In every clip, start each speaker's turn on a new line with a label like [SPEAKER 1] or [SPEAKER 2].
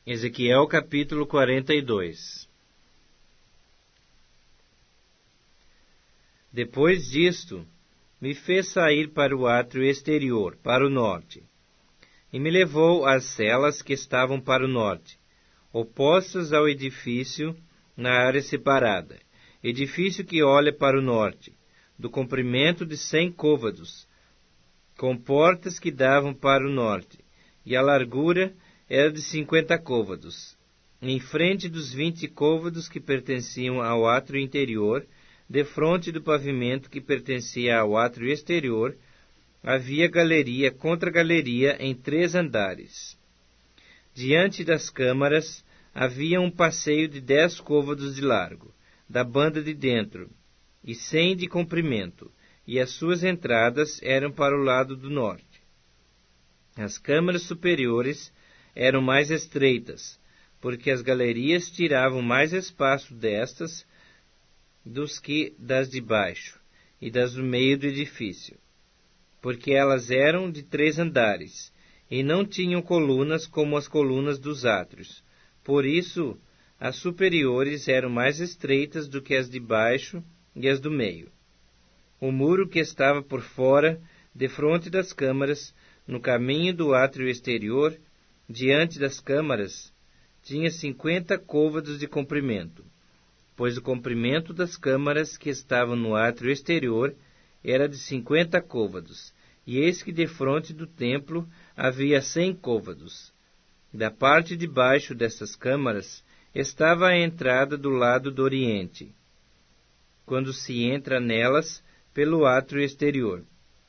[SPEAKER 1] Ezequiel capítulo 42. Depois disto, me fez sair para o átrio exterior, para o norte, e me levou às celas que estavam para o norte, opostas ao edifício na área separada, edifício que olha para o norte, do comprimento de 100 côvados, com portas que davam para o norte, e a largura era de 50 côvados. Em frente dos 20 côvados que pertenciam ao átrio interior, defronte do pavimento que pertencia ao átrio exterior, havia galeria contra galeria em 3 andares. Diante das câmaras havia um passeio de 10 côvados de largo, da banda de dentro, e 100 de comprimento, e as suas entradas eram para o lado do norte. As câmaras superiores eram mais estreitas, porque as galerias tiravam mais espaço destas dos que das de baixo e das do meio do edifício, porque elas eram de 3 andares, e não tinham colunas como as colunas dos átrios. Por isso, as superiores eram mais estreitas do que as de baixo e as do meio. O muro que estava por fora, defronte das câmaras, no caminho do átrio exterior, diante das câmaras, tinha 50 côvados de comprimento, pois o comprimento das câmaras que estavam no átrio exterior era de 50 côvados, e eis que defronte do templo havia 100 côvados. Da parte de baixo dessas câmaras estava a entrada do lado do oriente, quando se entra nelas pelo átrio exterior.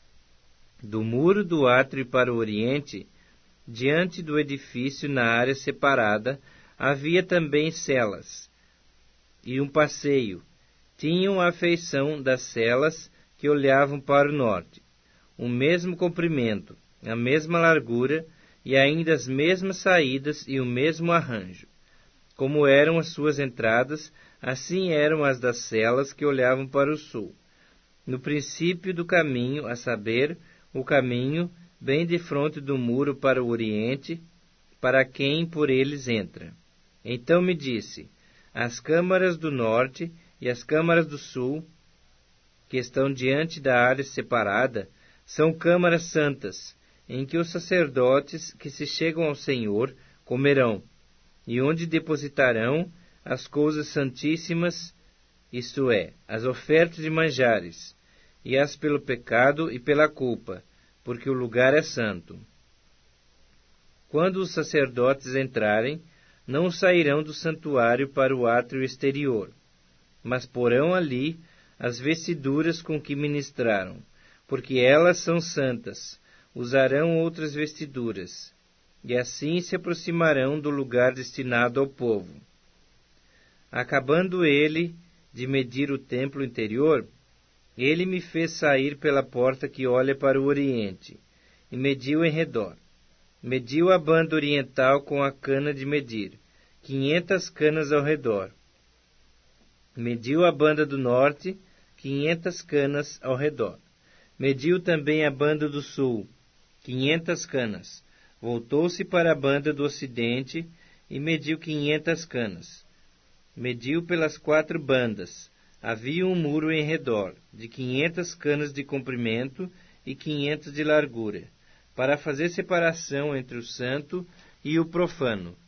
[SPEAKER 1] Do muro do átrio para o oriente, diante do edifício na área separada, havia também celas e um passeio. Tinham a feição das celas que olhavam para o norte, o mesmo comprimento, a mesma largura e ainda as mesmas saídas e o mesmo arranjo. Como eram as suas entradas, assim eram as das celas que olhavam para o sul, no princípio do caminho, a saber, o caminho bem defronte do muro para o oriente, para quem por eles entra. Então me disse: as câmaras do norte e as câmaras do sul, que estão diante da área separada, são câmaras santas, em que os sacerdotes que se chegam ao Senhor comerão, e onde depositarão as coisas santíssimas, isto é, as ofertas de manjares, e as pelo pecado e pela culpa, porque o lugar é santo. Quando os sacerdotes entrarem, não sairão do santuário para o átrio exterior, mas porão ali as vestiduras com que ministraram, porque elas são santas, usarão outras vestiduras, e assim se aproximarão do lugar destinado ao povo. Acabando ele de medir o templo interior, ele me fez sair pela porta que olha para o oriente, e mediu em redor. Mediu a banda oriental com a cana de medir, 500 canas ao redor. Mediu a banda do norte, 500 canas ao redor. Mediu também a banda do sul, 500 canas. Voltou-se para a banda do ocidente e mediu 500 canas. Mediu pelas 4 bandas. Havia um muro em redor, de 500 canas de comprimento e 500 de largura, para fazer separação entre o santo e o profano.